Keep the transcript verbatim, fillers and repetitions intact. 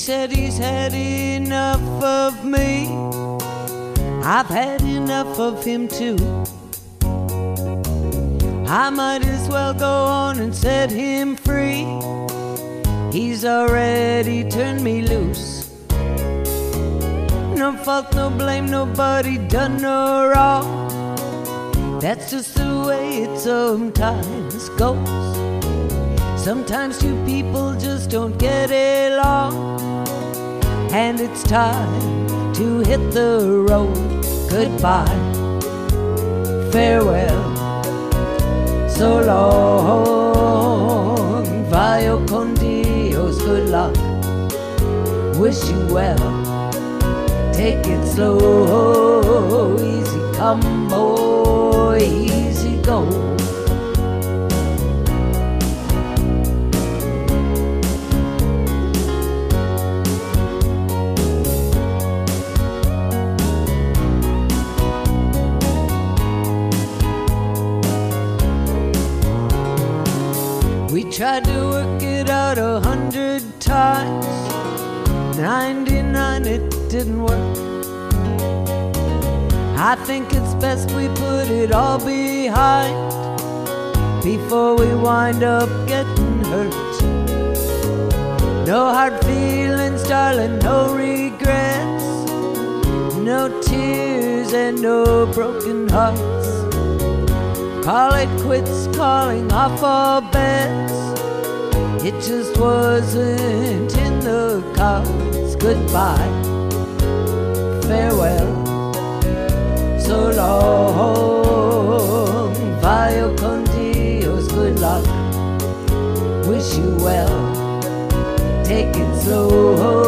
said he's had enough of me. I've had enough of him too. I might as well go on and set him free. He's already turned me loose. No fault, no blame, nobody done no wrong. That's just the way it sometimes goes. Sometimes two people just don't get along, and it's time to hit the road. Goodbye, farewell, so long, vaya con Dios, good luck, wish you well, take it slow, easy come, oh, easy go. We tried to work it out a hundred times, ninety-nine it didn't work. I think it's best we put it all behind before we wind up getting hurt. No hard feelings, darling, no regrets, no tears and no broken hearts. Call it quits, calling off our bets. It just wasn't in the cards. Goodbye, farewell, so long, vaya con Dios, good luck, wish you well, take it slow.